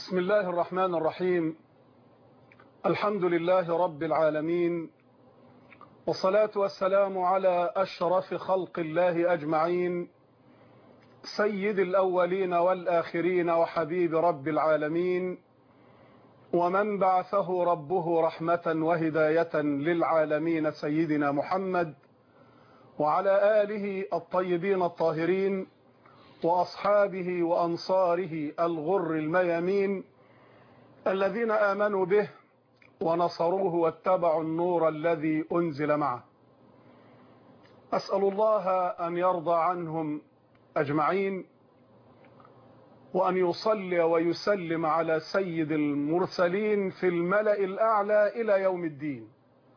بسم الله الرحمن الرحيم. الحمد لله رب العالمين، والصلاة والسلام على أشرف خلق الله أجمعين، سيد الأولين والآخرين وحبيب رب العالمين، ومن بعثه ربه رحمة وهداية للعالمين سيدنا محمد، وعلى آله الطيبين الطاهرين وأصحابه وأنصاره الغر الميامين الذين آمنوا به ونصروه واتبعوا النور الذي أنزل معه. أسأل الله أن يرضى عنهم أجمعين، وأن يصلي ويسلم على سيد المرسلين في الملأ الأعلى إلى يوم الدين.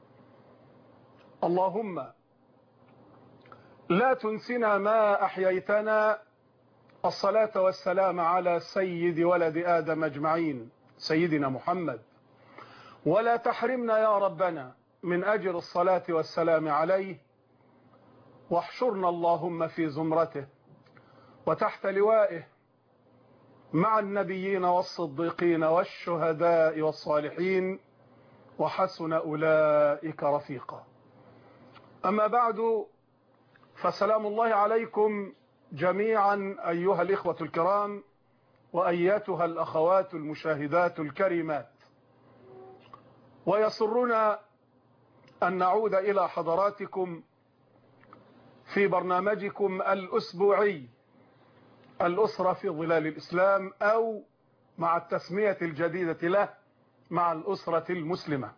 اللهم لا تنسنا ما أحييتنا الصلاة والسلام على سيد ولد آدم أجمعين سيدنا محمد، ولا تحرمنا يا ربنا من أجر الصلاة والسلام عليه، واحشرنا اللهم في زمرته وتحت لوائه مع النبيين والصديقين والشهداء والصالحين، وحسن أولئك رفيقا. أما بعد، فسلام الله عليكم جميعا أيها الإخوة الكرام، وأيتها الأخوات المشاهدات الكريمات. ويسرنا أن نعود إلى حضراتكم في برنامجكم الأسبوعي الأسرة في ظلال الإسلام، أو مع التسمية الجديدة له مع الأسرة المسلمة.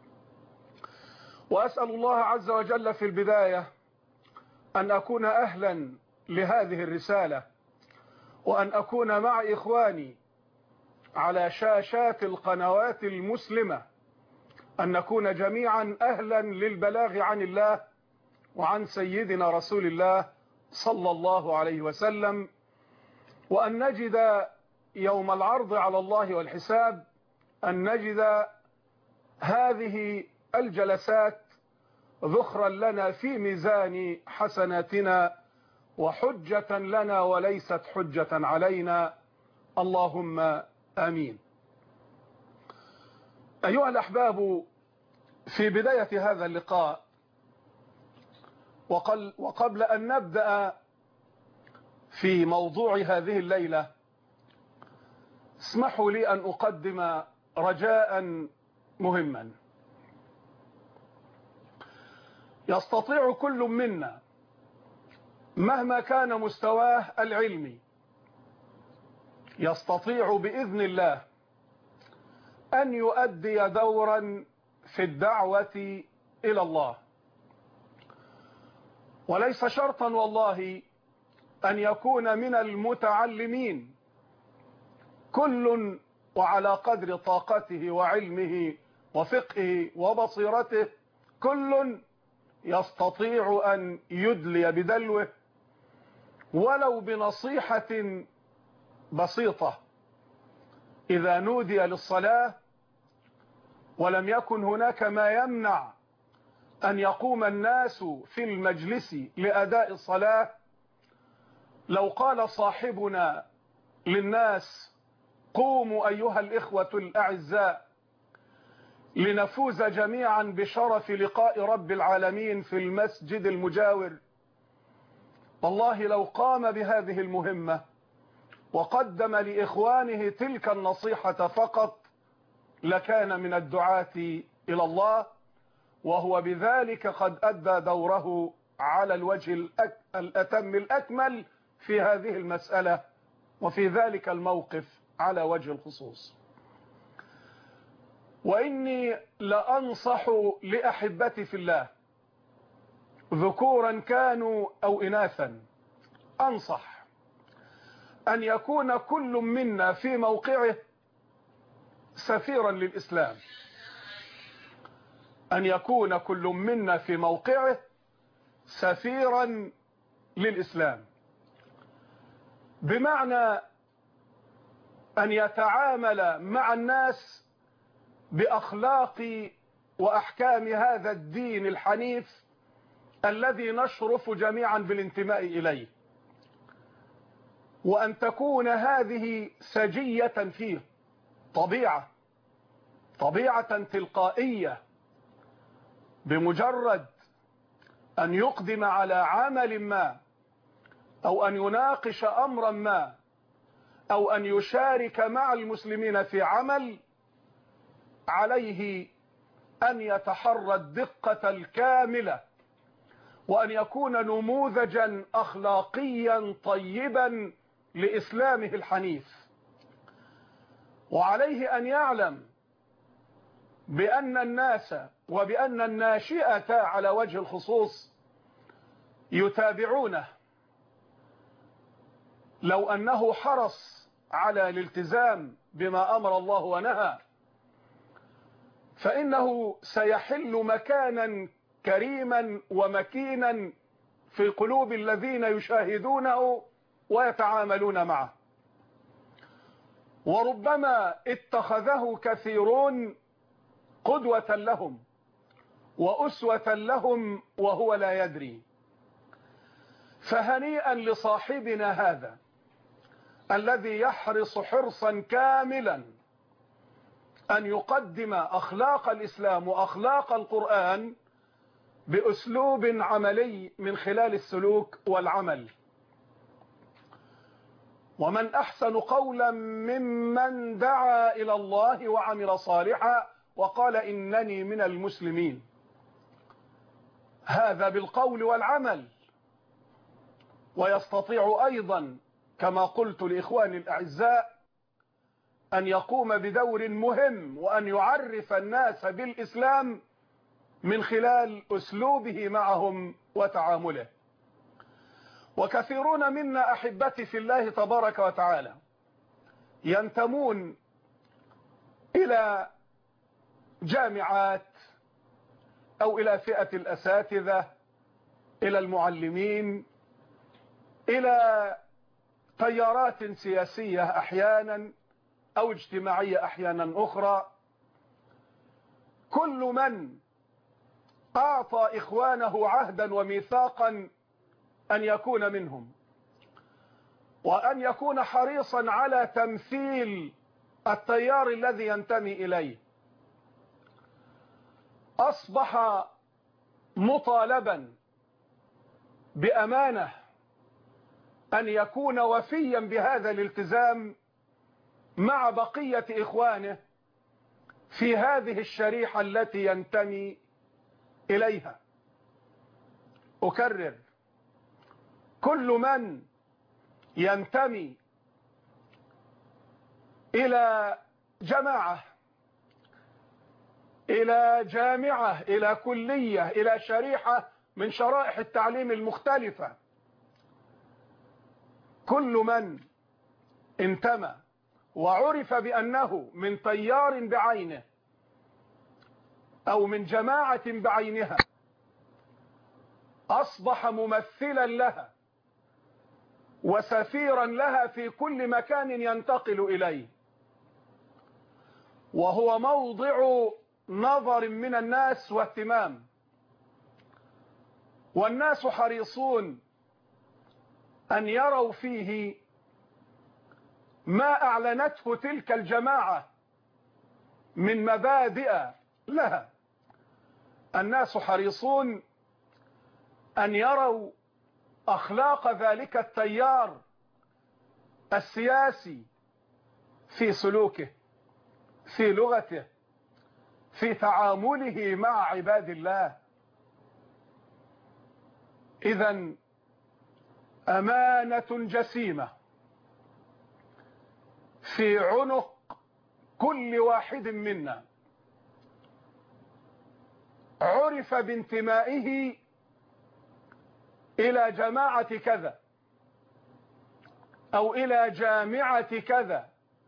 وأسأل الله عز وجل في البداية أن أكون أهلا لهذه الرسالة، وأن أكون مع إخواني على شاشات القنوات المسلمة، أن نكون جميعا أهلا للبلاغ عن الله وعن سيدنا رسول الله صلى الله عليه وسلم، وأن نجد يوم العرض على الله والحساب أن نجد هذه الجلسات ذخرا لنا في ميزان حسناتنا وحجة لنا وليست حجة علينا، اللهم آمين. أيها الأحباب، في بداية هذا اللقاء وقبل أن نبدأ في موضوع هذه الليلة، اسمحوا لي أن أقدم رجاء مهما. يستطيع كل منا مهما كان مستواه العلمي، يستطيع بإذن الله أن يؤدي دورا في الدعوة إلى الله، وليس شرطا والله أن يكون من المتعلمين، كل وعلى قدر طاقته وعلمه وفقهه وبصيرته، كل يستطيع أن يدلي بدلوه ولو بنصيحة بسيطة. إذا نودي للصلاة ولم يكن هناك ما يمنع أن يقوم الناس في المجلس لأداء الصلاة، لو قال صاحبنا للناس: قوموا أيها الإخوة الأعزاء لنفوز جميعا بشرف لقاء رب العالمين في المسجد المجاور، والله لو قام بهذه المهمة وقدم لإخوانه تلك النصيحة فقط لكان من الدعاة إلى الله، وهو بذلك قد أدى دوره على الوجه الأتم الأكمل في هذه المسألة وفي ذلك الموقف على وجه الخصوص. وإني لأنصح لأحبتي في الله ذكورا كانوا أو إناثا، أنصح أن يكون كل منا في موقعه سفيرا للإسلام، أن يكون كل منا في موقعه سفيرا للإسلام، بمعنى أن يتعامل مع الناس بأخلاق وأحكام هذا الدين الحنيف الذي نشرف جميعا بالانتماء إليه، وأن تكون هذه سجية فيه، طبيعة تلقائية، بمجرد أن يقدم على عمل ما أو أن يناقش أمرا ما أو أن يشارك مع المسلمين في عمل، عليه أن يتحرى الدقة الكاملة وأن يكون نموذجا أخلاقيا طيبا لإسلامه الحنيف. وعليه أن يعلم بأن الناس وبأن الناشئة على وجه الخصوص يتابعونه، لو أنه حرص على الالتزام بما أمر الله ونهى فإنه سيحل مكانا كريما ومكينا في قلوب الذين يشاهدونه ويتعاملون معه. وربما اتخذه كثيرون قدوة لهم وأسوة لهم وهو لا يدري. فهنيئا لصاحبنا هذا الذي يحرص حرصا كاملا أن يقدم أخلاق الإسلام وأخلاق القرآن بأسلوب عملي من خلال السلوك والعمل. ومن أحسن قولا ممن دعا إلى الله وعمل صالحا وقال إنني من المسلمين. هذا بالقول والعمل. ويستطيع أيضا كما قلت لإخواني الأعزاء أن يقوم بدور مهم وأن يعرف الناس بالإسلام من خلال أسلوبه معهم وتعامله. وكثيرون منا أحبتي في الله تبارك وتعالى ينتمون إلى جامعات أو إلى فئة الأساتذة، إلى المعلمين، إلى تيارات سياسية أحيانا أو اجتماعية أحيانا أخرى. كل من أعطى إخوانه عهدا وميثاقا أن يكون منهم وأن يكون حريصا على تمثيل التيار الذي ينتمي إليه، أصبح مطالبا بأمانة أن يكون وفيا بهذا الالتزام مع بقية إخوانه في هذه الشريحة التي ينتمي إليها. أكرر، كل من ينتمي إلى جماعة، إلى جامعة، إلى كلية، إلى شريحة من شرائح التعليم المختلفة، كل من انتمى وعرف بأنه من تيار بعينه أو من جماعة بعينها أصبح ممثلا لها وسفيرا لها في كل مكان ينتقل إليه، وهو موضع نظر من الناس واهتمام. والناس حريصون أن يروا فيه ما أعلنته تلك الجماعة من مبادئ لها. الناس حريصون أن يروا أخلاق ذلك التيار السياسي في سلوكه، في لغته، في تعامله مع عباد الله. إذن أمانة جسيمة في عنق كل واحد منا عرف بانتمائه إلى جماعة كذا أو إلى جامعة كذا،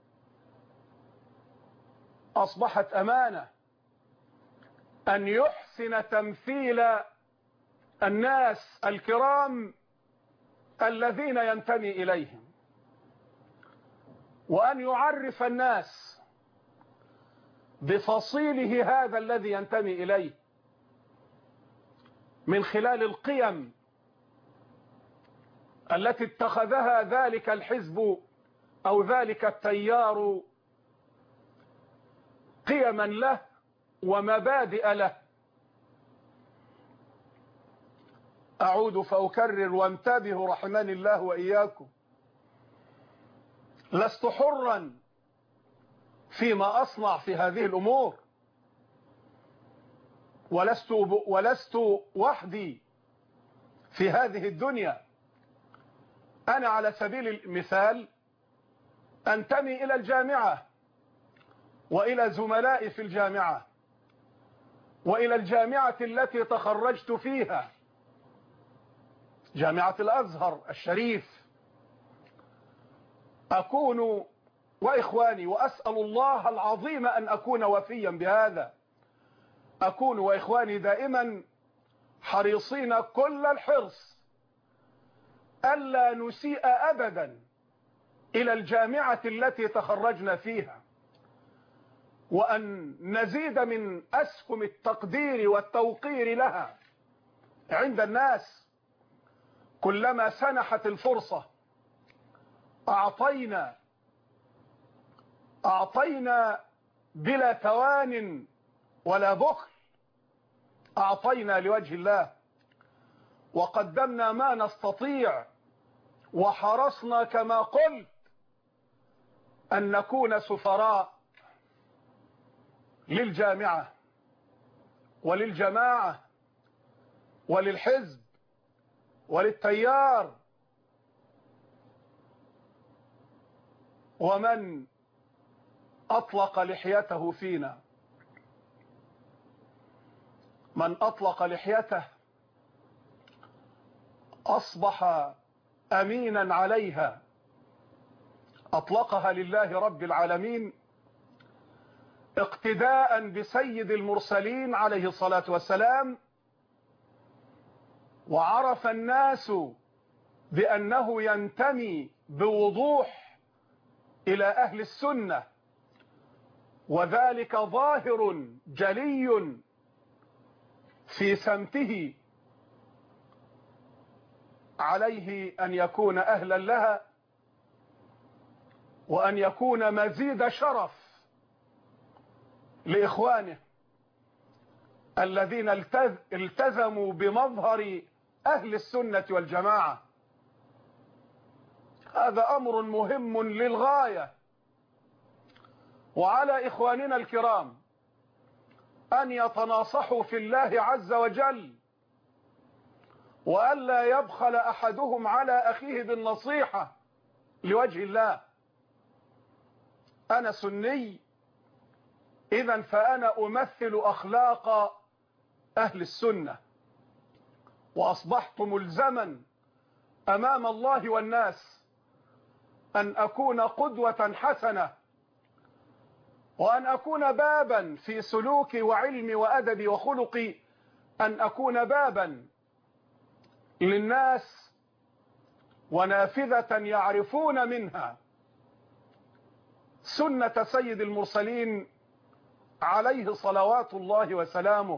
أصبحت أمانة أن يحسن تمثيل الناس الكرام الذين ينتمي إليهم، وأن يعرف الناس بفصيله هذا الذي ينتمي إليه من خلال القيم التي اتخذها ذلك الحزب أو ذلك التيار قيما له ومبادئ له. أعود فأكرر وانتبهوا رحمني الله وإياكم، لست حرا فيما أصنع في هذه الأمور، ولست وحدي في هذه الدنيا. أنا على سبيل المثال أنتمي إلى الجامعة وإلى زملائي في الجامعة وإلى الجامعة التي تخرجت فيها، جامعة الأزهر الشريف. أكون وإخواني، وأسأل الله العظيم أن أكون وفيا بهذا، أكون وإخواني دائما حريصين كل الحرص ألا نسيء أبدا إلى الجامعة التي تخرجنا فيها، وأن نزيد من أسهم التقدير والتوقير لها عند الناس. كلما سنحت الفرصة أعطينا بلا توان ولا بخل، أعطينا لوجه الله، وقدمنا ما نستطيع، وحرصنا كما قلت أن نكون سفراء للجامعة وللجماعة وللحزب وللتيار. ومن أطلق لحيته فينا، من أطلق لحيته أصبح أمينا عليها، أطلقها لله رب العالمين اقتداء بسيد المرسلين عليه الصلاة والسلام. وعرف الناس بأنه ينتمي بوضوح إلى أهل السنة، وذلك ظاهر جلي في سمته. عليه أن يكون أهلا لها، وأن يكون مزيد شرف لإخوانه الذين التزموا بمظهر أهل السنة والجماعة. هذا أمر مهم للغاية، وعلى إخواننا الكرام أن يتناصحوا في الله عز وجل، وألا يبخل أحدهم على أخيه بالنصيحة لوجه الله. أنا سني، إذن فأنا أمثل أخلاق أهل السنة، وأصبحت ملزما أمام الله والناس أن أكون قدوة حسنة، وأن أكون بابا في سلوكي وعلمي وأدبي وخلقي، أن أكون بابا للناس ونافذة يعرفون منها سنة سيد المرسلين عليه صلوات الله وسلامه.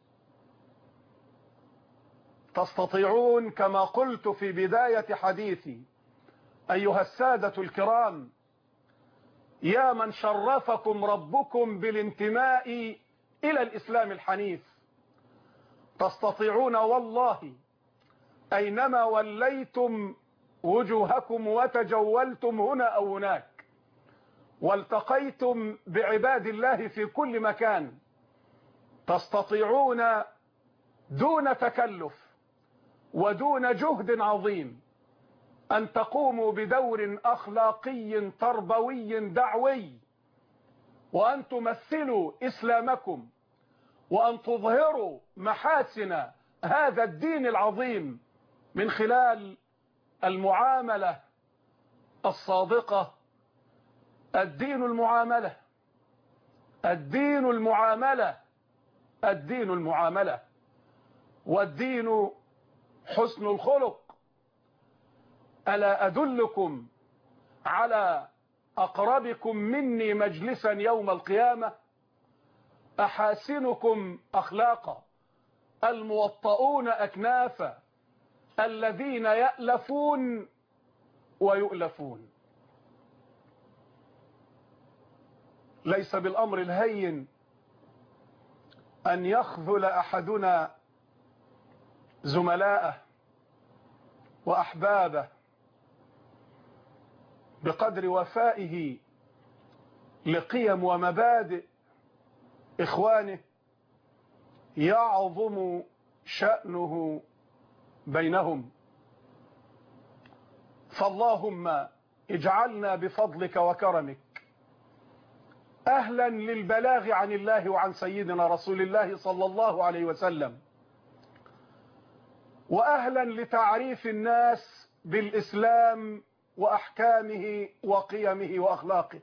تستطيعون كما قلت في بداية حديثي أيها السادة الكرام، يا من شرفكم ربكم بالانتماء إلى الإسلام الحنيف، تستطيعون والله أينما وليتم وجوهكم وتجولتم هنا أو هناك والتقيتم بعباد الله في كل مكان، تستطيعون دون تكلف ودون جهد عظيم أن تقوموا بدور أخلاقي تربوي دعوي، وأن تمثلوا إسلامكم، وأن تظهروا محاسن هذا الدين العظيم من خلال المعاملة الصادقة. الدين المعاملة، الدين المعاملة، الدين المعاملة، والدين حسن الخلق. ألا أدلكم على أقربكم مني مجلسا يوم القيامة، أحاسنكم أخلاقا، الموطؤون أكنافا، الذين يألفون ويؤلفون. ليس بالأمر الهين أن يخذل أحدنا زملاءه وأحبابه بقدر وفائه لقيم ومبادئ إخوانه يعظم شأنه بينهم. فاللهم اجعلنا بفضلك وكرمك أهلا للبلاغ عن الله وعن سيدنا رسول الله صلى الله عليه وسلم، وأهلا لتعريف الناس بالإسلام وأحكامه وقيمه وأخلاقه.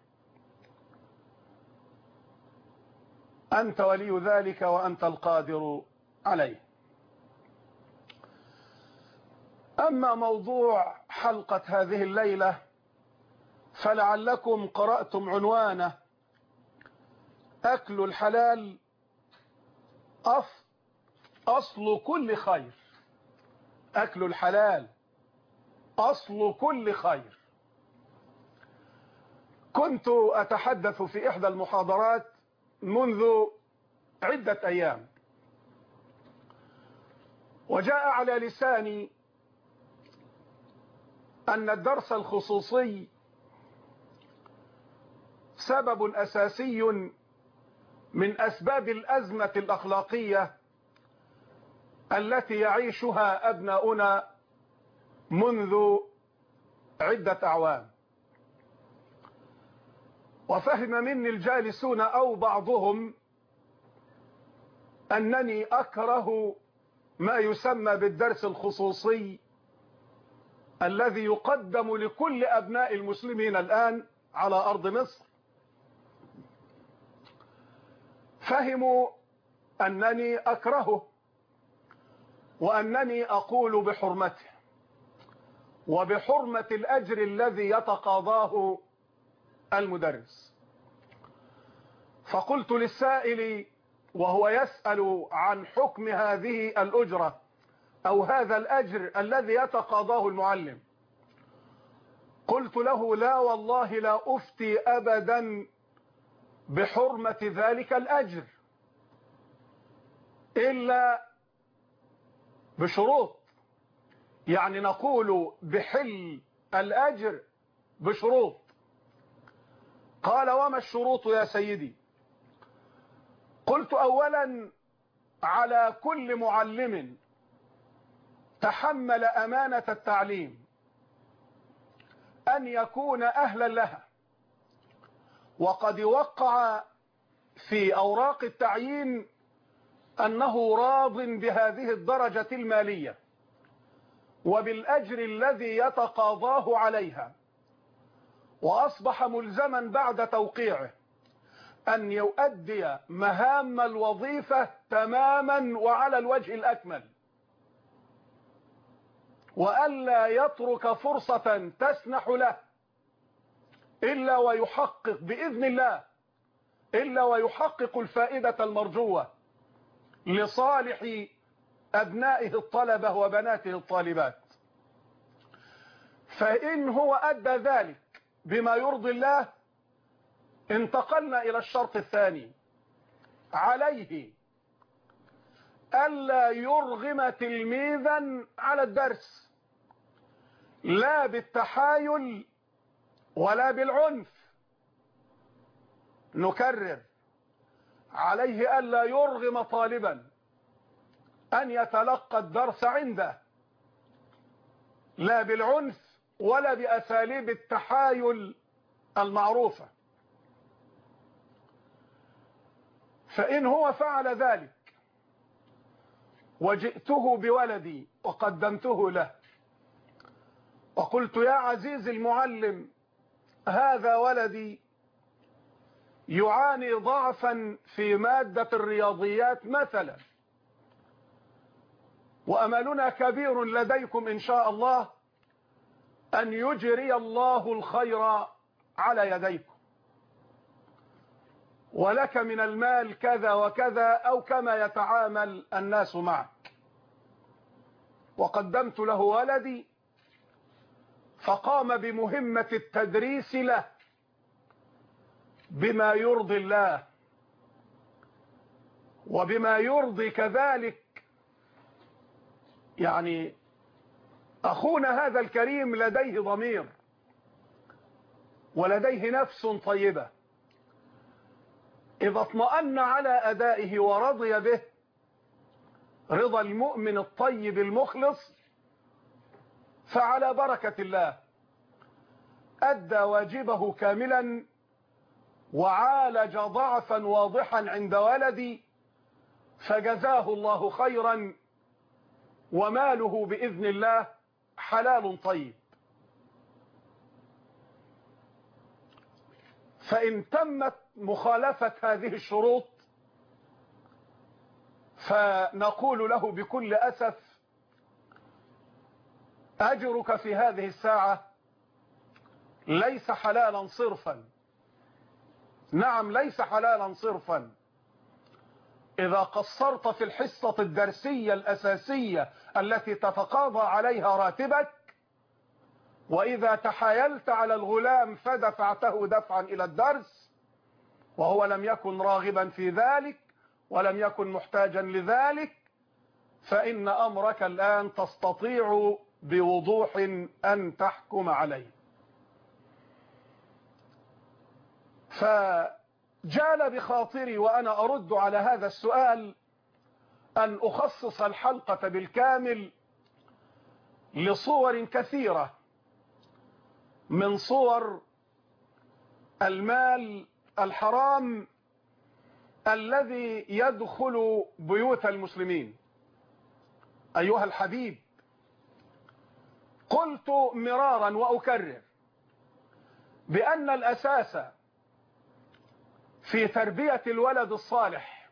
أنت ولي ذلك وأنت القادر عليه. أما موضوع حلقة هذه الليلة فلعلكم قرأتم عنوانه: أكل الحلال أصل كل خير. أكل الحلال أصل كل خير. كنت أتحدث في إحدى المحاضرات منذ عدة أيام، وجاء على لساني أن الدرس الخصوصي سبب أساسي من أسباب الأزمة الأخلاقية التي يعيشها أبناؤنا منذ عدة أعوام. وفهم مني الجالسون أو بعضهم أنني أكره ما يسمى بالدرس الخصوصي الذي يقدم لكل أبناء المسلمين الآن على أرض مصر. فهموا أنني أكرهه وأنني أقول بحرمته وبحرمة الأجر الذي يتقاضاه المدرس. فقلت للسائل وهو يسأل عن حكم هذه الأجرة أو هذا الأجر الذي يتقاضاه المعلم، قلت له: لا والله لا أفتي أبدا بحرمة ذلك الأجر إلا بشروط، يعني نقول بحل الأجر بشروط. قال: وما الشروط يا سيدي؟ قلت: أولا على كل معلم تحمل أمانة التعليم أن يكون أهلا لها، وقد وقع في أوراق التعيين أنه راض بهذه الدرجة المالية وبالأجر الذي يتقاضاه عليها، وأصبح ملزما بعد توقيعه أن يؤدي مهام الوظيفة تماما وعلى الوجه الأكمل، وألا يترك فرصة تسنح له إلا ويحقق بإذن الله إلا ويحقق الفائدة المرجوة لصالح أبنائه الطلبة وبناته الطالبات. فإن هو أدى ذلك بما يرضي الله انتقلنا إلى الشرط الثاني: عليه ألا يرغم تلميذا على الدرس، لا بالتحايل ولا بالعنف. نكرر: عليه ألا يرغم طالبا أن يتلقى الدرس عنده، لا بالعنف ولا بأساليب التحايل المعروفة. فإن هو فعل ذلك وجئته بولدي وقدمته له وقلت: يا عزيز المعلم، هذا ولدي يعاني ضعفا في مادة الرياضيات مثلا، وأملنا كبير لديكم إن شاء الله أن يجري الله الخير على يديكم، ولك من المال كذا وكذا أو كما يتعامل الناس معك. وقدمت له ولدي فقام بمهمة التدريس له بما يرضي الله وبما يرضي كذلك يعني أخونا هذا الكريم لديه ضمير ولديه نفس طيبة، إذا اطمأن على أدائه ورضي به رضا المؤمن الطيب المخلص فعلى بركة الله أدى واجبه كاملا وعالج ضعفا واضحا عند ولدي فجزاه الله خيرا، وماله بإذن الله حلال طيب. فإن تمت مخالفة هذه الشروط فنقول له بكل أسف أجرك في هذه الساعة ليس حلالا صرفا. نعم ليس حلالا صرفا. إذا قصرت في الحصة الدرسية الأساسية التي تتقاضى عليها راتبك، وإذا تحايلت على الغلام فدفعته دفعا إلى الدرس وهو لم يكن راغبا في ذلك ولم يكن محتاجا لذلك، فإن أمرك الآن تستطيع بوضوح أن تحكم عليه. فجال بخاطري وأنا أرد على هذا السؤال أن أخصص الحلقة بالكامل لصور كثيرة من صور المال الحرام الذي يدخل بيوت المسلمين. أيها الحبيب، قلت مرارا وأكرر بأن الأساس في تربية الولد الصالح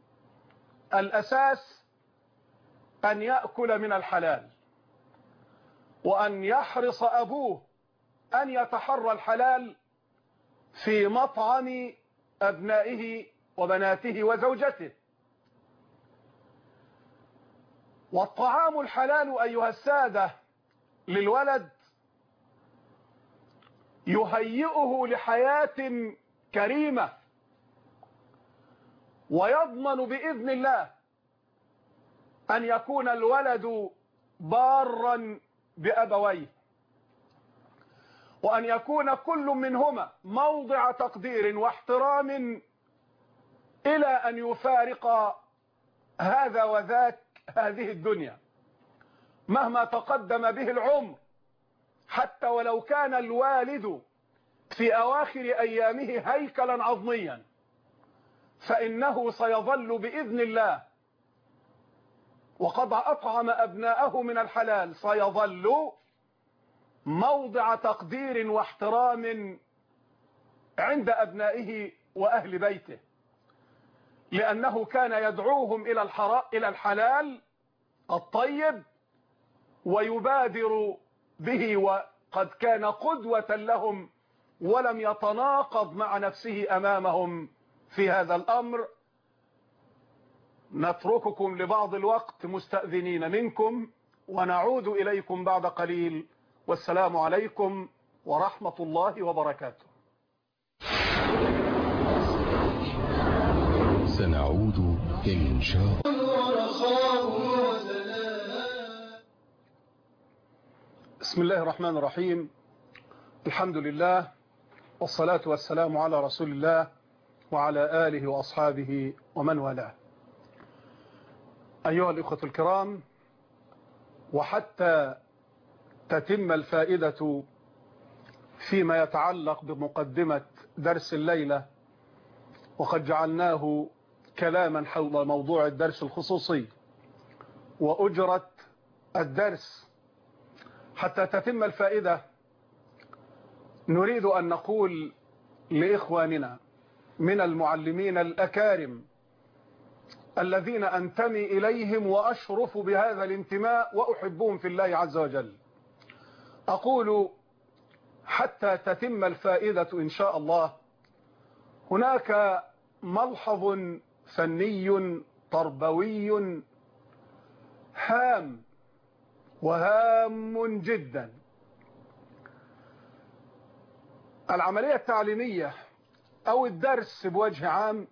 الأساس أن يأكل من الحلال، وأن يحرص أبوه أن يتحرى الحلال في مطعم أبنائه وبناته وزوجته. والطعام الحلال أيها السادة للولد يهيئه لحياة كريمة، ويضمن بإذن الله أن يكون الولد بارا بأبويه، وأن يكون كل منهما موضع تقدير واحترام إلى أن يفارق هذا وذاك هذه الدنيا مهما تقدم به العمر، حتى ولو كان الوالد في أواخر أيامه هيكلا عظميا فإنه سيظل بإذن الله وقد أطعم أبناءه من الحلال سيظل موضع تقدير واحترام عند أبنائه وأهل بيته، لأنه كان يدعوهم إلى الحلال الطيب ويبادر به، وقد كان قدوة لهم ولم يتناقض مع نفسه أمامهم في هذا الأمر. نترككم لبعض الوقت مستأذنين منكم ونعود إليكم بعد قليل، والسلام عليكم ورحمة الله وبركاته. سنعود إن شاء الله. بسم الله الرحمن الرحيم. الحمد لله والصلاة والسلام على رسول الله وعلى آله وأصحابه ومن والاه. أيها الإخوة الكرام، وحتى تتم الفائدة فيما يتعلق بمقدمة درس الليلة، وقد جعلناه كلاما حول موضوع الدرس الخصوصي وأجرة الدرس، حتى تتم الفائدة نريد أن نقول لإخواننا من المعلمين الأكارم الذين أنتمي إليهم وأشرف بهذا الانتماء وأحبهم في الله عز وجل، أقول حتى تتم الفائدة إن شاء الله، هناك ملحظ فني تربوي هام وهام جدا. العملية التعليمية أو الدرس بوجه عام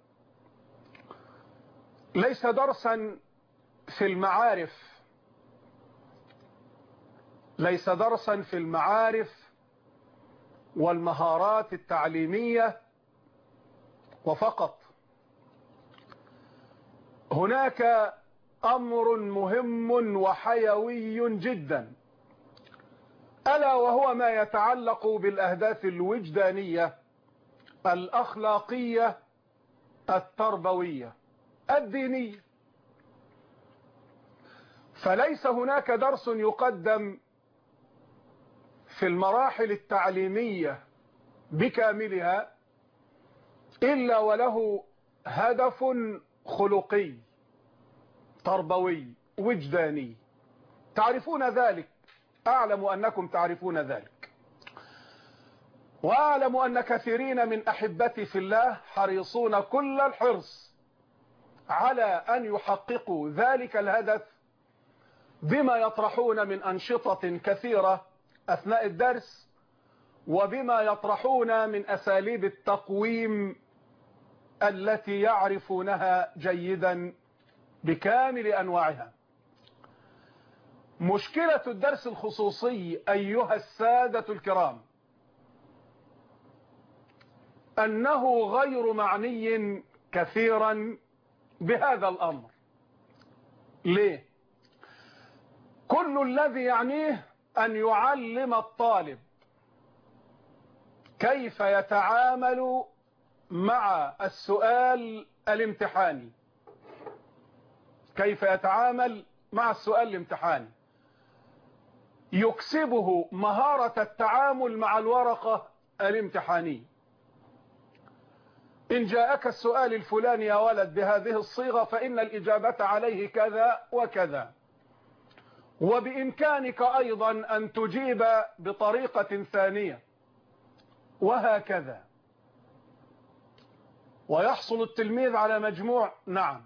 ليس درسا في المعارف، ليس درسا في المعارف والمهارات التعليمية وفقط. هناك أمر مهم وحيوي جدا، ألا وهو ما يتعلق بالأهداف الوجدانية الأخلاقية التربوية الدينية. فليس هناك درس يقدم في المراحل التعليمية بكاملها إلا وله هدف خلقي تربوي وجداني. تعرفون ذلك، أعلم أنكم تعرفون ذلك، وأعلم أن كثيرين من أحبتي في الله حريصون كل الحرص على أن يحققوا ذلك الهدف بما يطرحون من أنشطة كثيرة أثناء الدرس، وبما يطرحون من أساليب التقويم التي يعرفونها جيدا بكامل أنواعها. مشكلة الدرس الخصوصي أيها السادة الكرام أنه غير معني كثيرا بهذا الأمر. ليه؟ كل الذي يعنيه أن يعلم الطالب كيف يتعامل مع السؤال الامتحاني، كيف يتعامل مع السؤال الامتحاني، يكسبه مهارة التعامل مع الورقة الامتحانية. إن جاءك السؤال الفلاني يا ولد بهذه الصيغة فإن الإجابة عليه كذا وكذا، وبإمكانك أيضا أن تجيب بطريقة ثانية، وهكذا. ويحصل التلميذ على مجموع، نعم،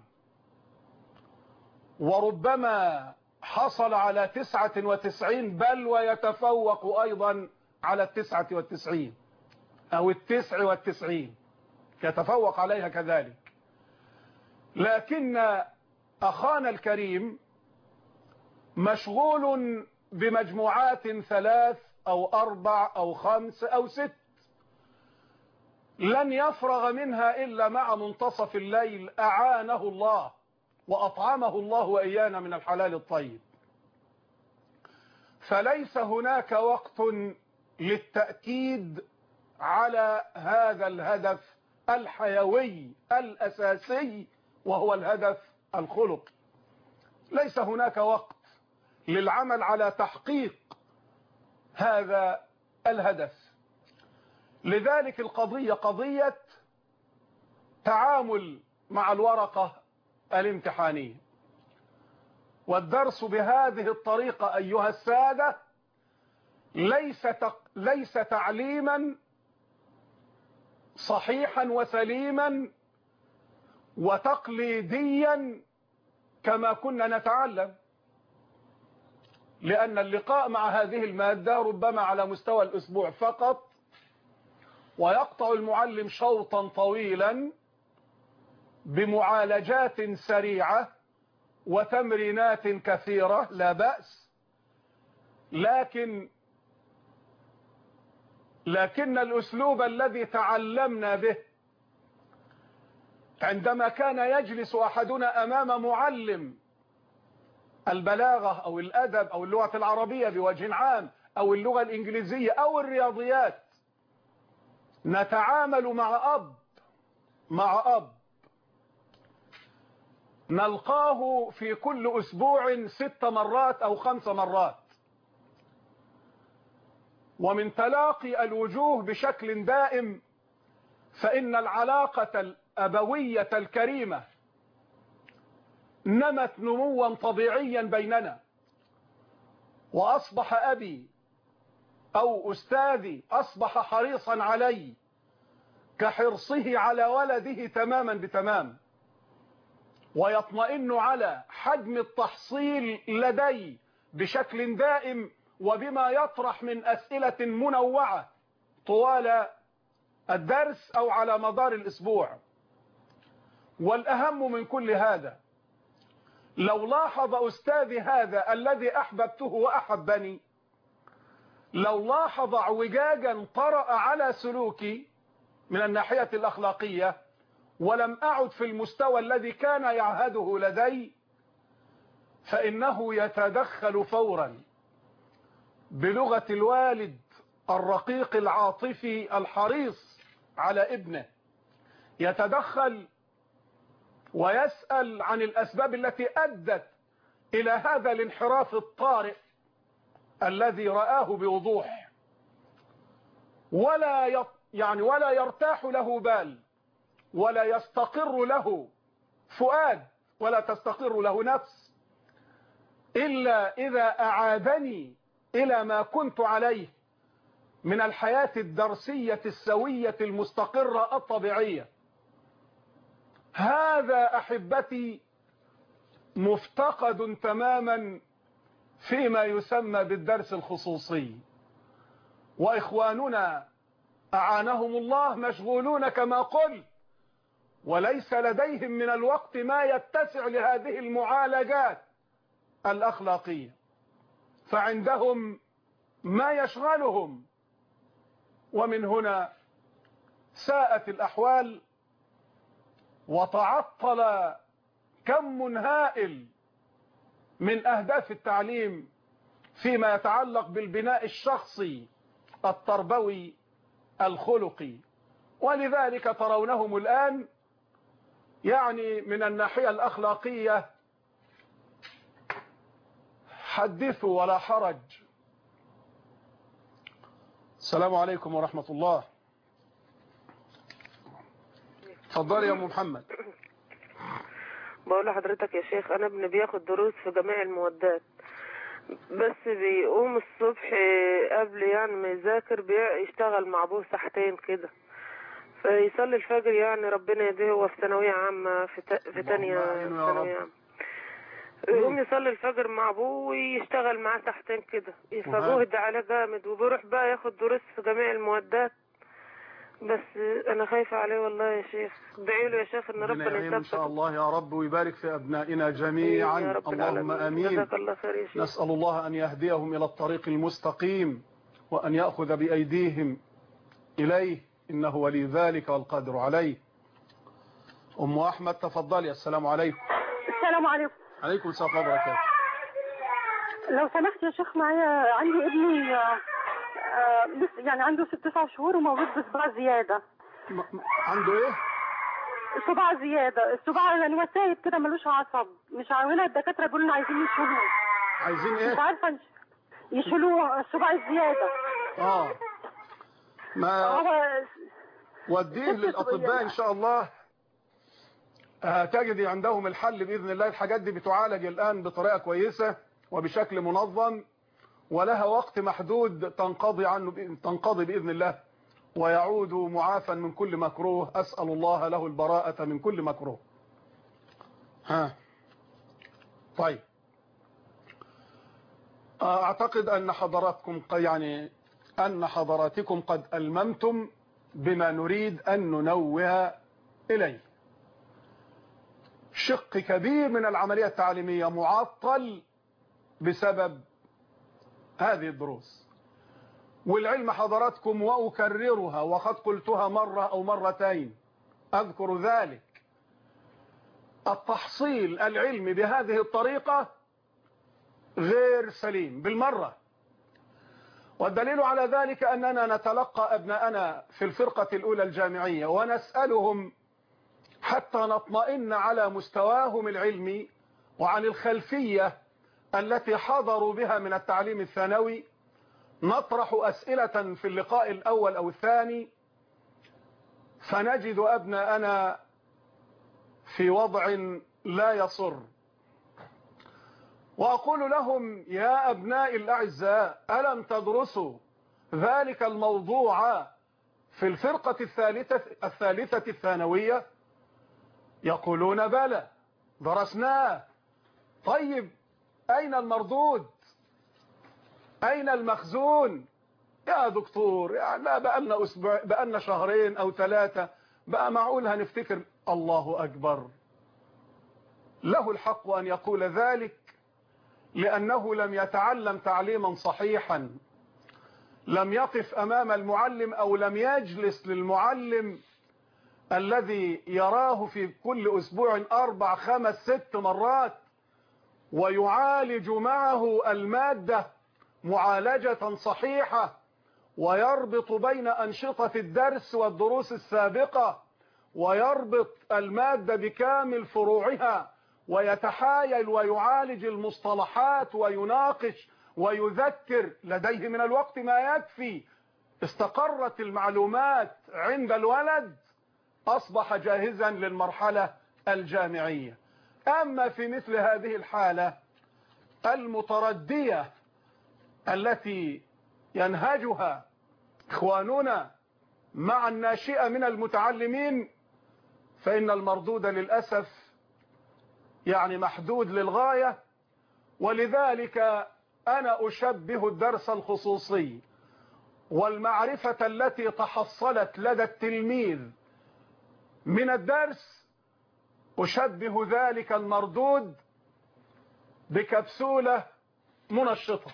وربما حصل على 99 بل ويتفوق أيضا على 99 أو 99 يتفوق عليها كذلك. لكن أخانا الكريم مشغول بمجموعات 3 أو 4 أو 5 أو 6 لن يفرغ منها إلا مع منتصف الليل، أعانه الله وأطعمه الله وإيانا من الحلال الطيب. فليس هناك وقت للتأكيد على هذا الهدف الحيوي الأساسي وهو الهدف الخلقي. ليس هناك وقت للعمل على تحقيق هذا الهدف. لذلك القضية قضية تعامل مع الورقة الامتحانية، والدرس بهذه الطريقة أيها السادة ليس تعليما صحيحا وسليما وتقليديا كما كنا نتعلم، لأن اللقاء مع هذه المادة ربما على مستوى الأسبوع فقط، ويقطع المعلم شوطا طويلا بمعالجات سريعة وتمرينات كثيرة لا بأس، لكن الأسلوب الذي تعلمنا به عندما كان يجلس أحدنا أمام معلم البلاغة أو الأدب أو اللغة العربية بوجه عام أو اللغة الإنجليزية أو الرياضيات، نتعامل مع أب نلقاه في كل أسبوع 6 مرات أو 5 مرات، ومن تلاقي الوجوه بشكل دائم فإن العلاقة الأبوية الكريمة نمت نموا طبيعيا بيننا، وأصبح أبي أو أستاذي أصبح حريصا علي كحرصه على ولده تماما بتمام، ويطمئن على حجم التحصيل لدي بشكل دائم، وبما يطرح من أسئلة منوعة طوال الدرس أو على مدار الأسبوع. والأهم من كل هذا، لو لاحظ أستاذي هذا الذي أحببته وأحبني، لو لاحظ اعوجاجا طرأ على سلوكي من الناحية الأخلاقية ولم أعد في المستوى الذي كان يعهده لدي، فإنه يتدخل فورا بلغة الوالد الرقيق العاطفي الحريص على ابنه، يتدخل ويسأل عن الأسباب التي أدت إلى هذا الانحراف الطارئ الذي رآه بوضوح، ولا يرتاح له بال، ولا يستقر له فؤاد، ولا تستقر له نفس إلا إذا أعادني إلى ما كنت عليه من الحياة الدرسية السوية المستقرة الطبيعية. هذا أحبتي مفتقد تماما فيما يسمى بالدرس الخصوصي، وإخواننا أعانهم الله مشغولون كما قلت، وليس لديهم من الوقت ما يتسع لهذه المعالجات الأخلاقية، فعندهم ما يشغلهم. ومن هنا ساءت الأحوال وتعطل كم هائل من أهداف التعليم فيما يتعلق بالبناء الشخصي التربوي الخلقي. ولذلك ترونهم الآن يعني من الناحية الأخلاقية حدثوا ولا حرج. السلام عليكم ورحمة الله. تفضل يا أم محمد. بقول لحضرتك يا شيخ، أنا ابني بياخد دروس في جميع المودات، بس بيقوم الصبح قبل يعني ما يذاكر بيشتغل مع أبوه ساعتين كده، فيصلي الفجر يعني ربنا يهديه، هو في ثانوية عامة في تانية ثانوية عامة، يقوم يصلي الفجر مع أبوه ويشتغل معاه ساعتين كده، فجهد عليه جامد، وبيروح بقى ياخد دروس في جميع المودات. بس انا خايفة عليه والله يا شيخ، ادعي له يا شيخ ان ربنا يثبته ان شاء الله يا رب، ويبارك في ابنائنا جميعا، اللهم امين. جزاك الله خير يا شيخ. نسأل الله ان يهديهم الى الطريق المستقيم، وان يأخذ بايديهم اليه، انه ولي ذلك والقادر عليه. ام احمد تفضلي. السلام عليكم. السلام عليكم. عليكم السلام ورحمة الله وبركاته. لو سمحت يا شيخ، معايا عندي ابني لسه يعني عنده 6 شهور ومولود بصباع زيادة. عنده ايه؟ صباع زيادة، الصباع يعني وسايب كده ملوش عصب، مش عارفين الدكاترة بيقولوا لنا عايزين يشيلوه. عايزين ايه؟ مش عارفة يشيلوه الصباع الزيادة. ما وديه للأطباء إن شاء الله، تجدي عندهم الحل بإذن الله. الحاجات دي بتعالج الآن بطريقة كويسة وبشكل منظم، ولها وقت محدود تنقضي بإذن الله، ويعود معافى من كل مكروه. أسأل الله له البراءة من كل مكروه. طيب، أعتقد أن حضراتكم قد ألممتم بما نريد أن ننوه إليه. شق كبير من العملية التعليمية معطل بسبب هذه الدروس، والعلم حضراتكم وأكررها وقد قلتها مرة أو مرتين أذكر ذلك، التحصيل العلمي بهذه الطريقة غير سليم بالمرة. والدليل على ذلك أننا نتلقى أبناءنا في الفرقة الأولى الجامعية ونسألهم حتى نطمئن على مستواهم العلمي وعن الخلفية التي حضروا بها من التعليم الثانوي. نطرح أسئلة في اللقاء الأول أو الثاني فنجد أبناءنا في وضع لا يصر، وأقول لهم يا أبنائي الأعزاء، ألم تدرسوا ذلك الموضوع في الفرقة الثالثة الثانوية؟ يقولون بلى درسناه. طيب أين المردود؟ أين المخزون؟ يا دكتور يعني لا بقالنا أسبوع، بقالنا شهرين أو 3، بقى معقول هنفتكر؟ الله أكبر، له الحق أن يقول ذلك، لأنه لم يتعلم تعليما صحيحا، لم يقف أمام المعلم أو لم يجلس للمعلم الذي يراه في كل أسبوع 4 5 6 مرات ويعالج معه المادة معالجة صحيحة، ويربط بين أنشطة الدرس والدروس السابقة، ويربط المادة بكامل فروعها، ويتحايل ويعالج المصطلحات ويناقش ويذكر، لديه من الوقت ما يكفي. استقرت المعلومات عند الولد، أصبح جاهزا للمرحلة الجامعية. أما في مثل هذه الحالة المتردية التي ينهجها إخواننا مع الناشئة من المتعلمين، فإن المردود للأسف يعني محدود للغاية. ولذلك أنا أشبه الدرس الخصوصي والمعرفة التي تحصلت لدى التلميذ من الدرس، أشبه ذلك المردود بكبسولة منشطة،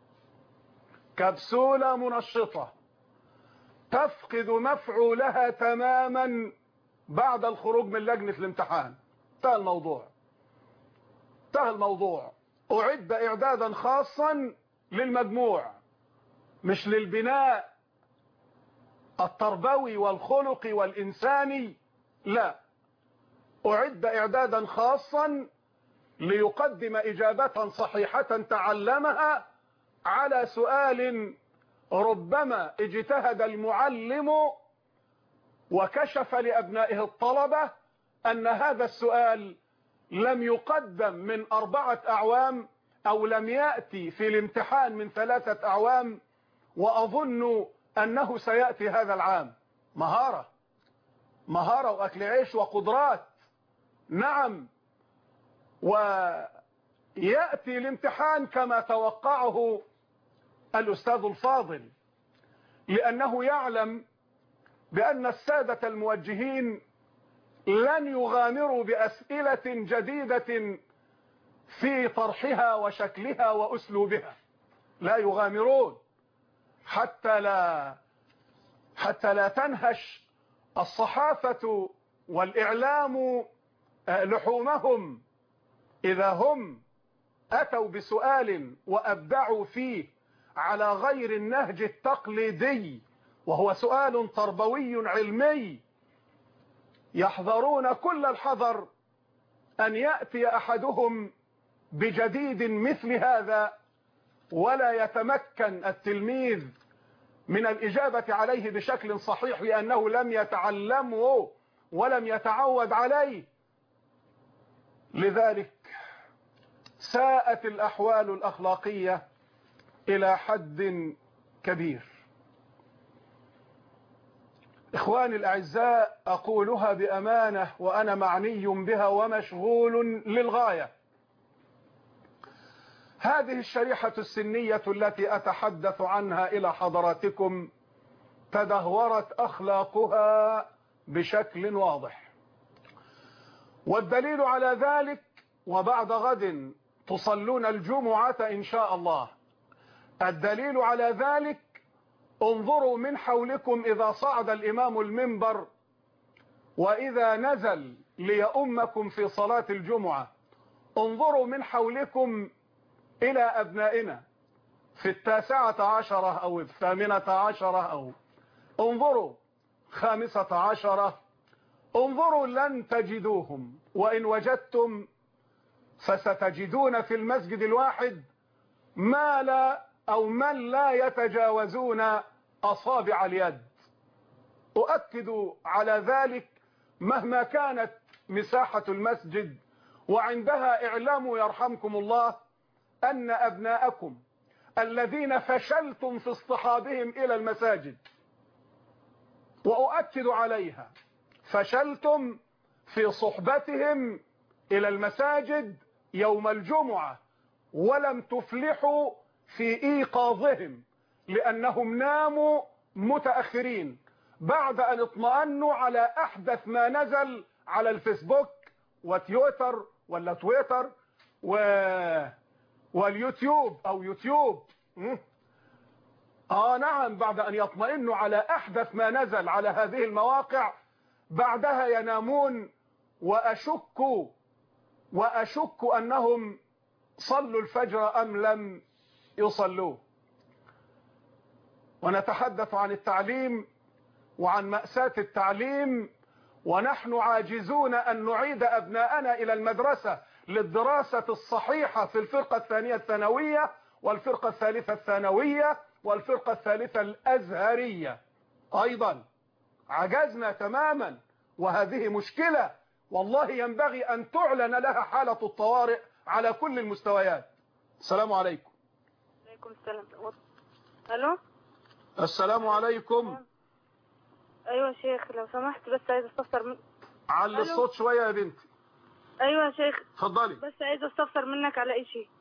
كبسولة منشطة تفقد مفعولها تماما بعد الخروج من لجنة الامتحان. انتهى الموضوع، انتهى الموضوع. أعد إعدادا خاصا للمجموع، مش للبناء التربوي والخلقي والإنساني، لا، أعد إعدادا خاصا ليقدم إجابة صحيحة تعلمها على سؤال ربما اجتهد المعلم وكشف لأبنائه الطلبة أن هذا السؤال لم يقدم من 4 أعوام أو لم يأتي في الامتحان من 3 أعوام، وأظن أنه سيأتي هذا العام. مهارة، مهارة وأكل عيش وقدرات، نعم. ويأتي الامتحان كما توقعه الأستاذ الفاضل، لأنه يعلم بأن السادة الموجهين لن يغامروا بأسئلة جديدة في طرحها وشكلها وأسلوبها، لا يغامرون حتى لا تنهش الصحافة والإعلام لحومهم إذا هم أتوا بسؤال وأبدعوا فيه على غير النهج التقليدي، وهو سؤال تربوي علمي. يحذرون كل الحذر أن يأتي أحدهم بجديد مثل هذا ولا يتمكن التلميذ من الإجابة عليه بشكل صحيح، لأنه لم يتعلمه ولم يتعود عليه. لذلك ساءت الأحوال الأخلاقية إلى حد كبير. إخواني الأعزاء، أقولها بأمانة وأنا معني بها ومشغول للغاية. هذه الشريحة السنية التي أتحدث عنها إلى حضراتكم تدهورت أخلاقها بشكل واضح، والدليل على ذلك وبعد غد تصلون الجمعة إن شاء الله. الدليل على ذلك انظروا من حولكم إذا صعد الإمام المنبر وإذا نزل ليؤمكم في صلاة الجمعة. انظروا من حولكم إلى أبنائنا في 19 أو 18 أو انظروا 15. انظروا لن تجدوهم، وإن وجدتم فستجدون في المسجد الواحد من لا يتجاوزون أصابع اليد. أؤكد على ذلك مهما كانت مساحة المسجد. وعندها اعلموا يرحمكم الله أن أبناءكم الذين فشلتم في اصطحابهم إلى المساجد، وأؤكد عليها، فشلتم في صحبتهم إلى المساجد يوم الجمعة ولم تفلحوا في إيقاظهم لأنهم ناموا متأخرين بعد أن اطمأنوا على أحدث ما نزل على الفيسبوك وتويتر ولا تويتر واليوتيوب أو يوتيوب. نعم، بعد أن يطمئنوا على أحدث ما نزل على هذه المواقع بعدها ينامون، وأشك أنهم صلوا الفجر أم لم يصلوه. ونتحدث عن التعليم وعن مأساة التعليم، ونحن عاجزون أن نعيد أبناءنا إلى المدرسة للدراسة الصحيحة في الفرقة الثانية الثانوية والفرقة الثالثة الثانوية والفرقة الثالثة الأزهرية. أيضا عجزنا تماما، وهذه مشكلة والله ينبغي أن تعلن لها حالة الطوارئ على كل المستويات. السلام عليكم. عليكم السلام. ألو. السلام عليكم. أيوة شيخ، لو سمحت بس عايز استفسر من... علي الصوت شوية يا بنتي. أيوة يا شيخ. اتفضلي. بس عايز استفسر منك على أي شيء.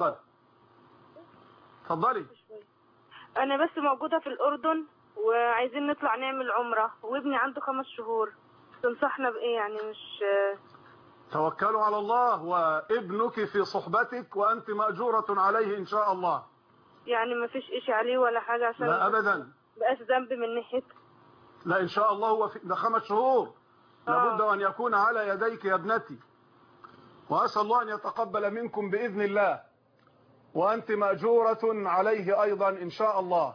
اتفضلي. أنا بس موجودة في الأردن وعايزين نطلع نعمل عمرة، وابني عنده 5 شهور، تنصحنا بإيه يعني؟ مش توكلوا على الله، وابنك في صحبتك وأنت مأجورة عليه إن شاء الله. يعني ما فيش إشي عليه ولا حاجة؟ عشان لا أبدا، بقاش ذنب من ناحيته. لا إن شاء الله، هو ده 5 شهور لابد أن يكون على يديك يا ابنتي، وأسأل الله أن يتقبل منكم بإذن الله، وأنت مأجورة عليه أيضا إن شاء الله.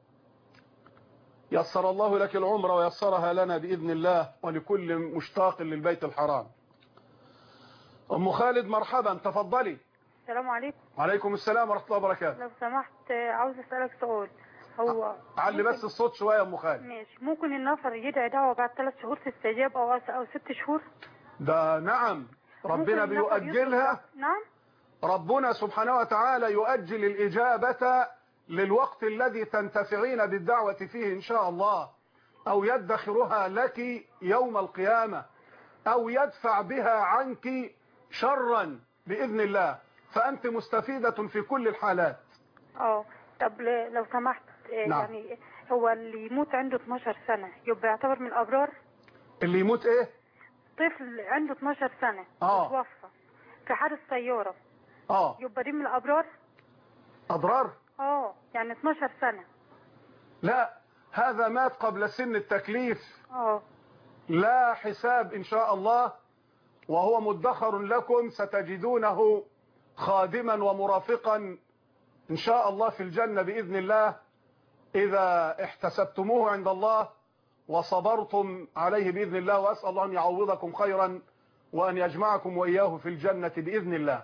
يسر الله لك العمرة ويسرها لنا بإذن الله ولكل مشتاق للبيت الحرام. أم خالد مرحبا، تفضلي. السلام عليكم. وعليكم السلام ورحمة الله وبركاته. لو سمحت عاوز أسألك سؤال. هو علي بس الصوت شوية يا أم خالد. ماشي، ممكن النفر يدعي دعوة بعد 3 شهور تستجاب أو 6 شهور؟ ده نعم، ربنا بيؤجلها. نعم، ربنا سبحانه وتعالى يؤجل الإجابة للوقت الذي تنتفعين بالدعوة فيه إن شاء الله، أو يدخرها لك يوم القيامة، أو يدفع بها عنك شرا بإذن الله، فأنت مستفيدة في كل الحالات. طب لو سمحت، نعم. يعني هو اللي يموت عنده 12 سنة يبقى يعتبر من الأبرار؟ اللي يموت إيه؟ طفل عنده 12 سنة توفى في حادث سيارة يبقى دي من الأبرار؟ أضرار؟ يعني 12 سنة. لا، هذا مات قبل سن التكليف. لا حساب إن شاء الله، وهو مدخر لكم، ستجدونه خادما ومرافقا إن شاء الله في الجنة بإذن الله، إذا احتسبتموه عند الله وصبرتم عليه بإذن الله، وأسأل الله أن يعوضكم خيرا وأن يجمعكم وإياه في الجنة بإذن الله.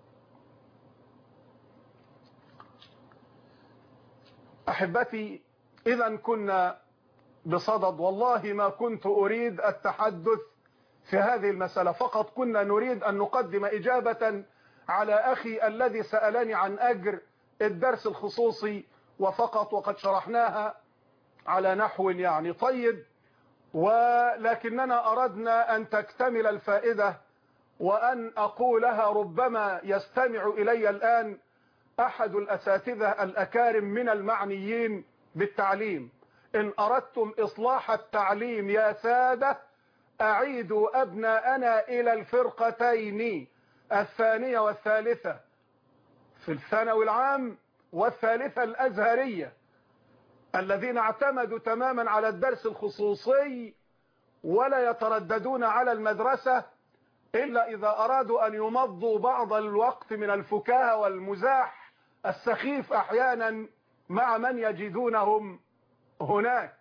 أحبتي، إذا كنا بصدد، والله ما كنت أريد التحدث في هذه المسألة، فقط كنا نريد أن نقدم إجابة على أخي الذي سألني عن أجر الدرس الخصوصي وفقط، وقد شرحناها على نحو يعني طيب، ولكننا أردنا أن تكتمل الفائدة وأن أقولها. ربما يستمع إلي الآن أحد الأساتذة الأكارم من المعنيين بالتعليم. إن أردتم إصلاح التعليم يا سادة، أعيدوا أبناءنا إلى الفرقتين، الثانية والثالثة في الثانوي العام، والثالثة الأزهرية، الذين اعتمدوا تماما على الدرس الخصوصي ولا يترددون على المدرسة إلا إذا أرادوا أن يمضوا بعض الوقت من الفكاهة والمزاح السخيف أحيانا مع من يجدونهم هناك.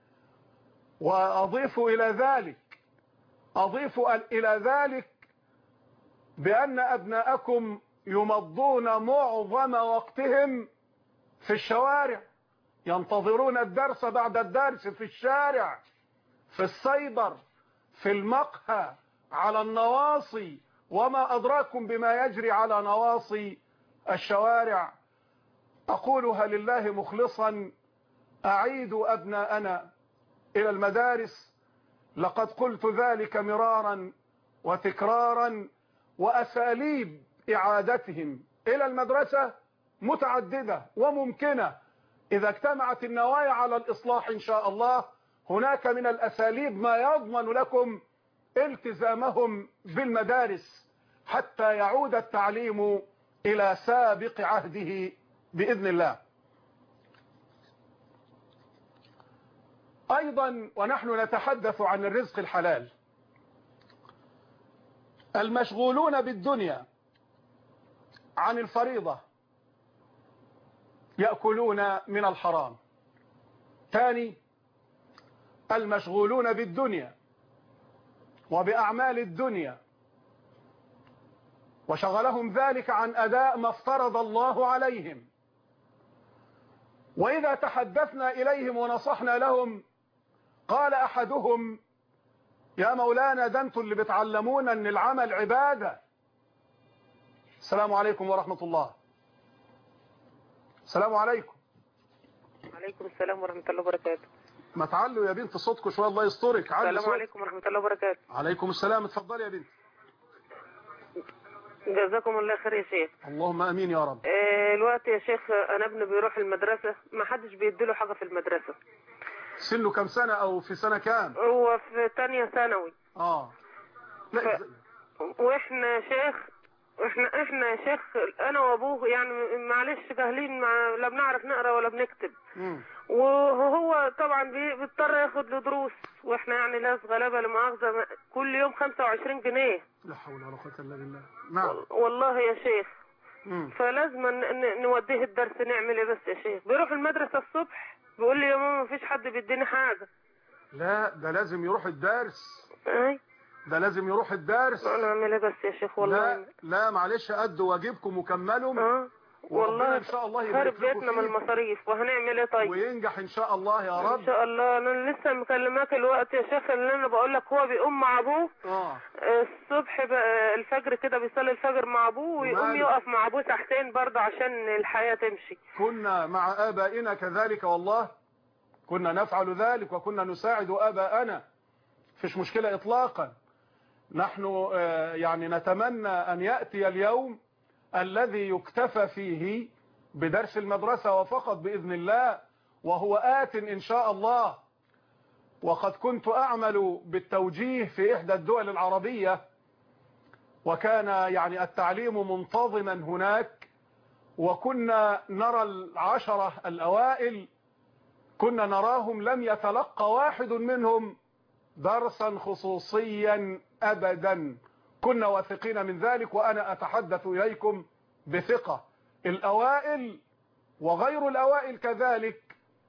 وأضيف إلى ذلك بأن أبناءكم يمضون معظم وقتهم في الشوارع، ينتظرون الدرس بعد الدرس في الشارع، في السيبر، في المقهى، على النواصي، وما أدراكم بما يجري على نواصي الشوارع. أقولها لله مخلصا، أعيدوا أبناءنا إلى المدارس. لقد قلت ذلك مرارا وتكرارا، وأساليب إعادتهم إلى المدرسة متعددة وممكنة، إذا اجتمعت النوايا على الإصلاح إن شاء الله هناك من الأساليب ما يضمن لكم التزامهم بالمدارس حتى يعود التعليم إلى سابق عهده بإذن الله. أيضا ونحن نتحدث عن الرزق الحلال، المشغولون بالدنيا عن الفريضة يأكلون من الحرام. ثاني، المشغولون بالدنيا وبأعمال الدنيا وشغلهم ذلك عن أداء ما افترض الله عليهم، وإذا تحدثنا إليهم ونصحنا لهم قال أحدهم: يا مولانا ده انتوا اللي بتعلمونا ان العمل عبادة. السلام عليكم ورحمة الله. السلام عليكم. عليكم السلام ورحمة الله وبركاته. ما تعلوا يا بنت صوتكم شوية الله يسترك. السلام عليكم ورحمة الله وبركاته. عليكم السلام، اتفضلي يا بنت. جزاكم الله خير يا شيخ. اللهم امين يا رب. الوقت يا شيخ انا ابني بيروح المدرسة، ما حدش بيديله حاجة في المدرسة. سنه كم سنة او في سنة كام؟ هو في تانية ثانوي. واحنا يا شيخ احنا يا شيخ انا وابوه يعني معلش جاهلين، لا بنعرف نقرا ولا بنكتب. وهو طبعا بيضطر ياخد له دروس، واحنا يعني ناس غلابه لمؤاخذه كل يوم 25 جنيه. لا حول ولا قوه الا بالله. نعم والله يا شيخ. فلازم نوديه الدرس. نعمل ايه بس يا شيخ؟ بيروح المدرسه الصبح بيقول لي يا ماما مفيش حد بيديني حاجه. لا ده لازم يروح الدرس. اي ده لازم يروح الدرس. انا اعمل ايه بس يا شيخ والله؟ لا معلش قدوا واجبكم وكملوا. والله ان شاء الله يبارك لكم بيتنا من المصاريف. وهنعمل ايه طيب؟ وينجح ان شاء الله يا رب. ان شاء الله. انا لسه مكلماك الوقت يا شيخ اللي انا بقول لك هو بيقوم مع ابوه الصبح الفجر كده، بيصلي الفجر مع ابوه ويقوم يقف مع ابوه ساعتين برضه عشان الحياه تمشي. كنا مع ابائنا كذلك والله، كنا نفعل ذلك وكنا نساعد اباءنا، فيش مشكله اطلاقا. نحن يعني نتمنى أن يأتي اليوم الذي يكتفى فيه بدرس المدرسة وفقط بإذن الله، وهو آت إن شاء الله. وقد كنت أعمل بالتوجيه في إحدى الدول العربية، وكان يعني التعليم منتظما هناك، وكنا نرى العشرة الأوائل كنا نراهم لم يتلقى واحد منهم درسا خصوصيا أبدا. كنا واثقين من ذلك، وأنا أتحدث إليكم بثقة. الأوائل وغير الأوائل كذلك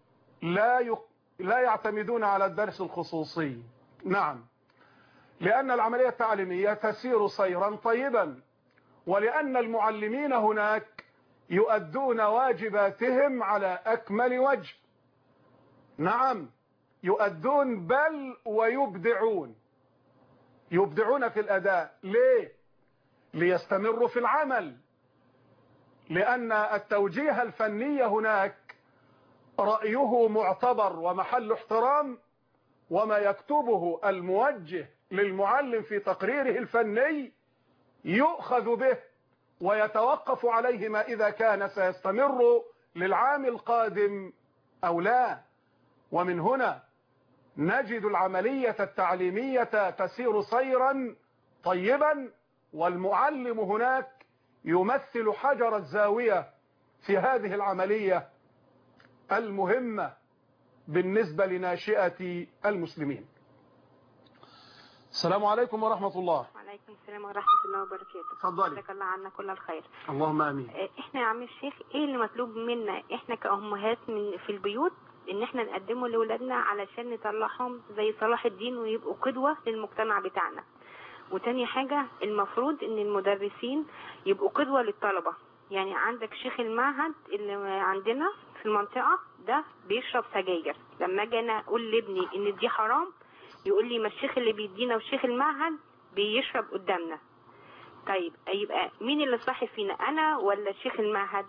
لا يعتمدون على الدرس الخصوصي. نعم، لأن العملية التعليمية تسير سيرا طيبا، ولأن المعلمين هناك يؤدون واجباتهم على أكمل وجه. نعم، يؤدون بل ويبدعون في الأداء. ليه؟ ليستمروا في العمل، لأن التوجيه الفني هناك رأيه معتبر ومحل احترام، وما يكتبه الموجه للمعلم في تقريره الفني يؤخذ به ويتوقف عليه ما إذا كان سيستمر للعام القادم أو لا. ومن هنا نجد العملية التعليمية تسير سيرا طيبا، والمعلم هناك يمثل حجر الزاوية في هذه العملية المهمة بالنسبة لناشئة المسلمين. السلام عليكم ورحمة الله. وعليكم السلام ورحمة الله وبركاته. اتفضلي. جزاك الله عنا كل الخير. اللهم امين. احنا يا عم الشيخ ايه اللي مطلوب منا احنا كأمهات في البيوت ان احنا نقدمه لاولادنا علشان نطلعهم زي صلاح الدين ويبقوا قدوة للمجتمع بتاعنا؟ وتاني حاجة المفروض ان المدرسين يبقوا قدوة للطلبة. يعني عندك شيخ المعهد اللي عندنا في المنطقة ده بيشرب سجاير، لما اجي انا اقول لابني ان دي حرام يقول لي ما الشيخ اللي بيدينا وشيخ المعهد بيشرب قدامنا. طيب يبقى مين اللي صاحب فينا، انا ولا شيخ المعهد؟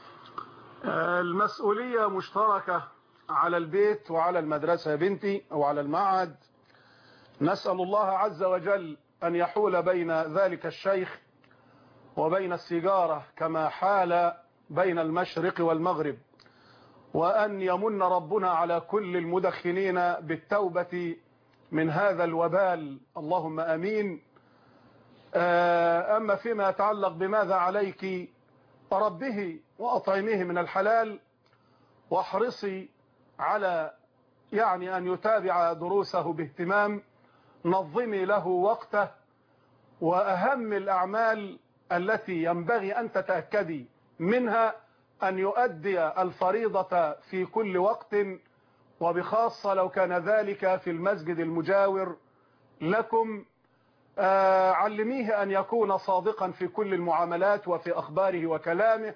المسؤولية مشتركة على البيت وعلى المدرسة يا بنتي أو على المعهد. نسأل الله عز وجل أن يحول بين ذلك الشيخ وبين السيجارة كما حال بين المشرق والمغرب. وأن يمن ربنا على كل المدخنين بالتوبة من هذا الوبال، اللهم أمين. أما فيما يتعلق بماذا عليك، فربه وأطعميه من الحلال، واحرصي على يعني أن يتابع دروسه باهتمام، نظمي له وقته، وأهم الأعمال التي ينبغي أن تتأكدي منها أن يؤدي الفريضة في كل وقت، وبخاصة لو كان ذلك في المسجد المجاور لكم. علميه أن يكون صادقا في كل المعاملات وفي أخباره وكلامه.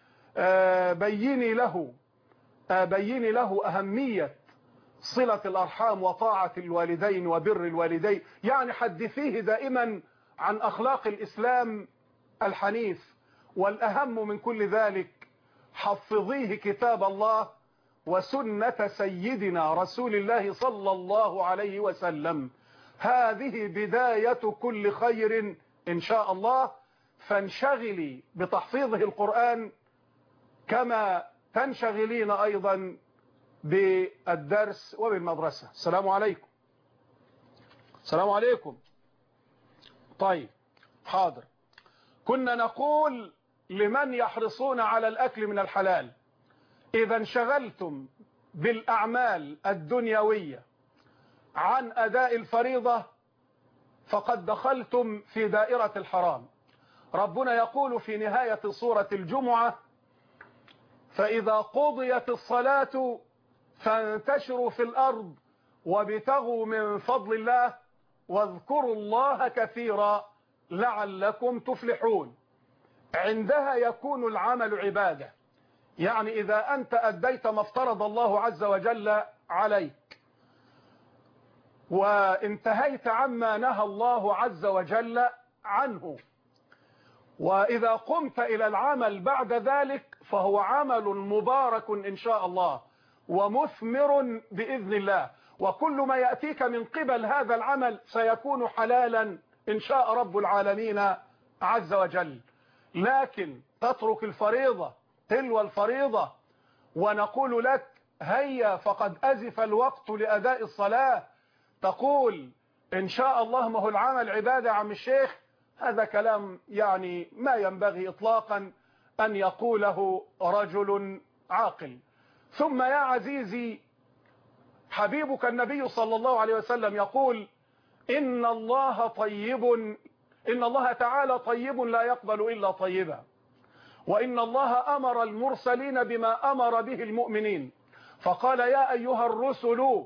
بيني له أهمية صلة الأرحام وطاعة الوالدين وبر الوالدين، يعني حدثيه دائما عن أخلاق الإسلام الحنيف. والأهم من كل ذلك حفظيه كتاب الله وسنة سيدنا رسول الله صلى الله عليه وسلم. هذه بداية كل خير إن شاء الله. فانشغلي بتحفيظه القرآن كما تنشغلين أيضا بالدرس وبالمدرسة. السلام عليكم. السلام عليكم. طيب حاضر. كنا نقول لمن يحرصون على الأكل من الحلال: إذا انشغلتم بالأعمال الدنيوية عن أداء الفريضة فقد دخلتم في دائرة الحرام. ربنا يقول في نهاية سورة الجمعة: فإذا قضيت الصلاة فانتشروا في الأرض وابتغوا من فضل الله واذكروا الله كثيرا لعلكم تفلحون. عندها يكون العمل عبادة، يعني إذا أنت أديت ما افترض الله عز وجل عليك وانتهيت عما نهى الله عز وجل عنه، وإذا قمت إلى العمل بعد ذلك فهو عمل مبارك إن شاء الله ومثمر بإذن الله، وكل ما يأتيك من قبل هذا العمل سيكون حلالا إن شاء رب العالمين عز وجل. لكن تترك الفريضة تلو الفريضة ونقول لك هيا فقد أزف الوقت لأداء الصلاة، تقول إن شاء الله ما هو العمل عبادة عم الشيخ. هذا كلام يعني ما ينبغي إطلاقا أن يقوله رجل عاقل. ثم يا عزيزي، حبيبك النبي صلى الله عليه وسلم يقول: إن الله تعالى طيب لا يقبل إلا طيبا، وإن الله أمر المرسلين بما أمر به المؤمنين، فقال: يا أيها الرسل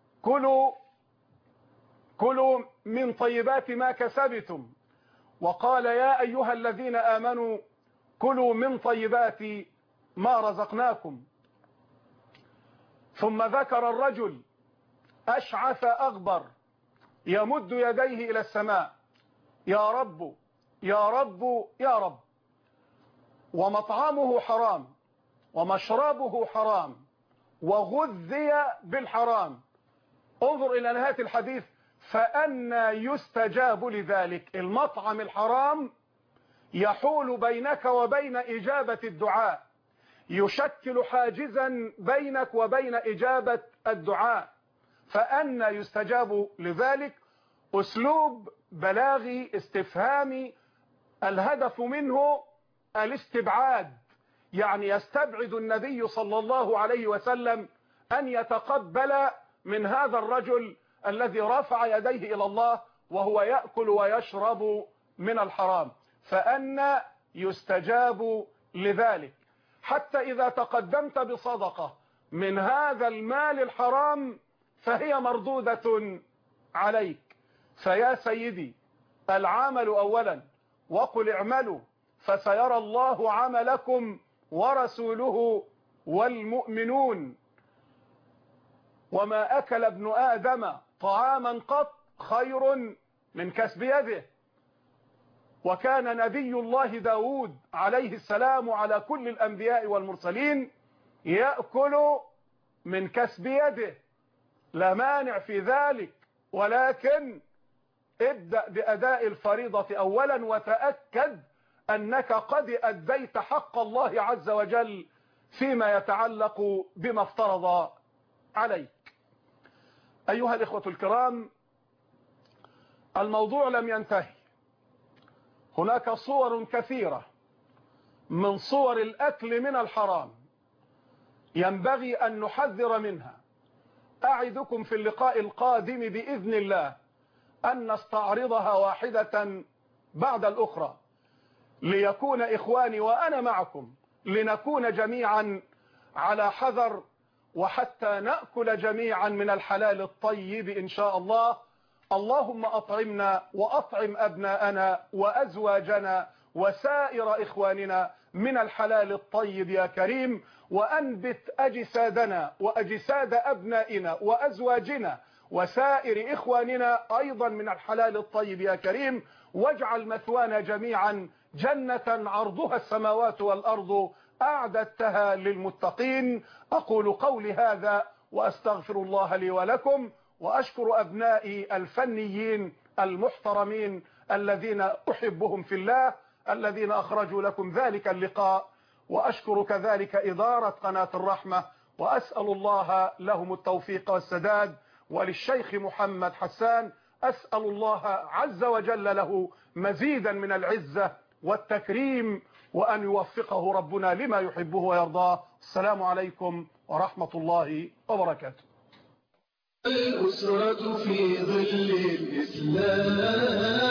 كلوا من طيبات ما كسبتم، وقال: يا أيها الذين آمنوا كلوا من طيبات ما رزقناكم. ثم ذكر الرجل أشعث أغبر يمد يديه إلى السماء: يا رب يا رب يا رب، ومطعمه حرام ومشربه حرام وغذي بالحرام. انظر إلى نهاية الحديث: فأنى يستجاب لذلك. المطعم الحرام يحول بينك وبين إجابة الدعاء، يشكل حاجزا بينك وبين إجابة الدعاء. فأنى يستجاب لذلك أسلوب بلاغي استفهامي، الهدف منه الاستبعاد، يعني يستبعد النبي صلى الله عليه وسلم أن يتقبل من هذا الرجل الذي رفع يديه إلى الله وهو يأكل ويشرب من الحرام. فأنى يستجاب لذلك. حتى إذا تقدمت بصدقة من هذا المال الحرام فهي مردودة عليك. فيا سيدي، العمل أولا، وقل اعملوا فسيرى الله عملكم ورسوله والمؤمنون. وما أكل ابن آدم طعاما قط خير من كسب يده. وكان نبي الله داود عليه السلام على كل الأنبياء والمرسلين يأكل من كسب يده، لا مانع في ذلك، ولكن ابدأ بأداء الفريضة أولا وتأكد أنك قد أديت حق الله عز وجل فيما يتعلق بما افترض عليك. أيها الإخوة الكرام، الموضوع لم ينتهي. هناك صور كثيرة من صور الأكل من الحرام ينبغي أن نحذر منها. أعدكم في اللقاء القادم بإذن الله أن نستعرضها واحدة بعد الأخرى، ليكون إخواني وأنا معكم لنكون جميعا على حذر، وحتى نأكل جميعا من الحلال الطيب إن شاء الله. اللهم أطعمنا وأطعم أبناءنا وأزواجنا وسائر إخواننا من الحلال الطيب يا كريم، وأنبت أجسادنا وأجساد أبنائنا وأزواجنا وسائر إخواننا أيضا من الحلال الطيب يا كريم، واجعل مثوانا جميعا جنة عرضها السماوات والأرض أعددتها للمتقين. أقول قولي هذا وأستغفر الله لي ولكم، وأشكر أبنائي الفنيين المحترمين الذين أحبهم في الله الذين أخرجوا لكم ذلك اللقاء، وأشكر كذلك إدارة قناة الرحمة، وأسأل الله لهم التوفيق والسداد. وللشيخ محمد حسان أسأل الله عز وجل له مزيدا من العزة والتكريم، وأن يوفقه ربنا لما يحبه ويرضاه. السلام عليكم ورحمة الله وبركاته. الأسرة في ظل الإسلام